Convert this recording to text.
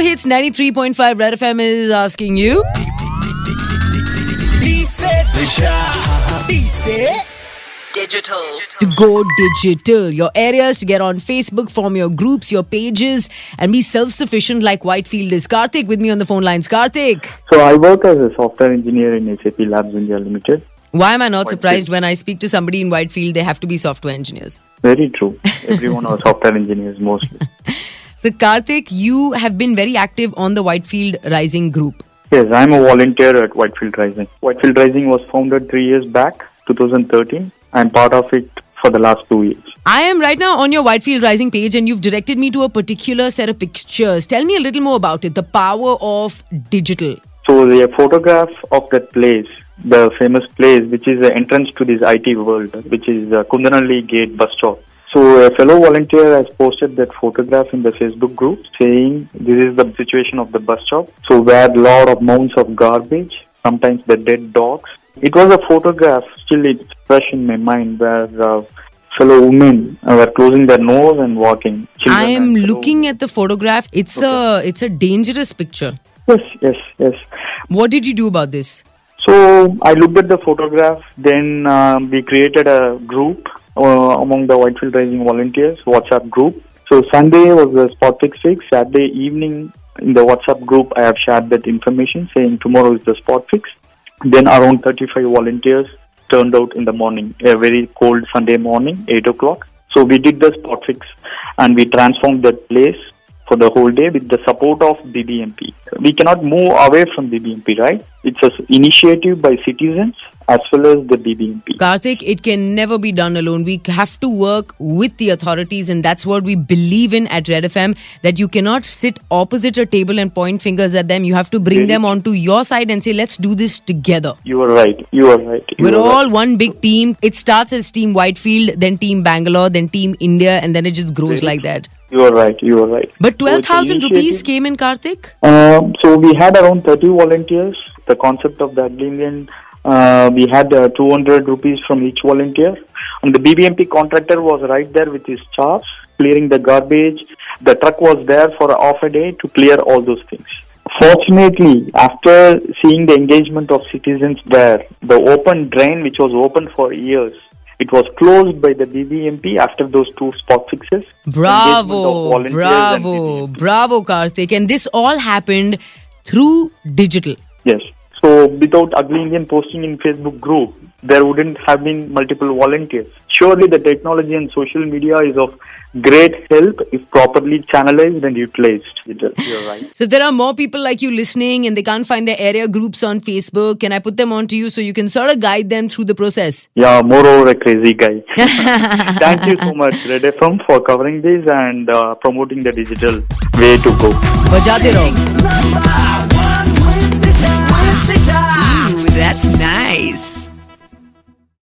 Hits 93.5 Red FM is asking you. Digital. To go digital. Your areas to get on Facebook, form your groups, your pages, and be self-sufficient like Whitefield is. Karthik with me on the phone lines. Karthik. So I work as a software engineer in SAP Labs India Limited. Why am I not surprised when I speak to somebody in Whitefield, they have to be software engineers? Very true. Everyone are software engineers mostly. So Karthik, you have been very active on the Whitefield Rising group. Yes, I'm a volunteer at Whitefield Rising. Whitefield Rising was founded 3 years back, 2013. I'm part of it for the last 2 years. I am right now on your Whitefield Rising page and you've directed me to a particular set of pictures. Tell me a little more about it, the power of digital. So the photograph of that place, the famous place, which is the entrance to this IT world, which is Kundanalli Gate bus stop. So a fellow volunteer has posted that photograph in the Facebook group saying this is the situation of the bus stop. So where a lot of mounds of garbage, sometimes the dead dogs. It was a photograph, still it's fresh in my mind, where fellow women were closing their nose and walking. I am looking at the photograph. It's a dangerous picture. Yes. What did you do about this? So I looked at the photograph, then we created a group among the Whitefield Rising volunteers, WhatsApp group. So Sunday was the spot fix. Saturday evening in the WhatsApp group, I have shared that information saying tomorrow is the spot fix. Then around 35 volunteers turned out in the morning, a very cold Sunday morning, 8 o'clock. So we did the spot fix and we transformed that place for the whole day with the support of BBMP. We cannot move away from BBMP, right? It's an initiative by citizens as well as the BBMP. Karthik, it can never be done alone. We have to work with the authorities, and that's what we believe in at Red FM, that you cannot sit opposite a table and point fingers at them. You have to bring them onto your side and say, let's do this together. You are right. We're all one big team. It starts as Team Whitefield, then Team Bangalore, then Team India, and then it just grows like that. You are right. But 12,000 rupees came in, Karthik? So we had around 30 volunteers. The concept of the Aglinian, we had 200 rupees from each volunteer. And the BBMP contractor was right there with his staff, clearing the garbage. The truck was there for half a day to clear all those things. Fortunately, after seeing the engagement of citizens there, the open drain, which was open for years, it was closed by the BBMP after those two spot fixes. Bravo, Karthik. And this all happened through digital. Yes. So without Ugly Indian posting in Facebook group, there wouldn't have been multiple volunteers. Surely the technology and social media is of great help if properly channelized and utilized. You're right. So there are more people like you listening and they can't find their area groups on Facebook. Can I put them on to you so you can sort of guide them through the process? Yeah, moreover a crazy guy. Thank you so much, Red FM, for covering this and promoting the digital way to go. Bajate raho.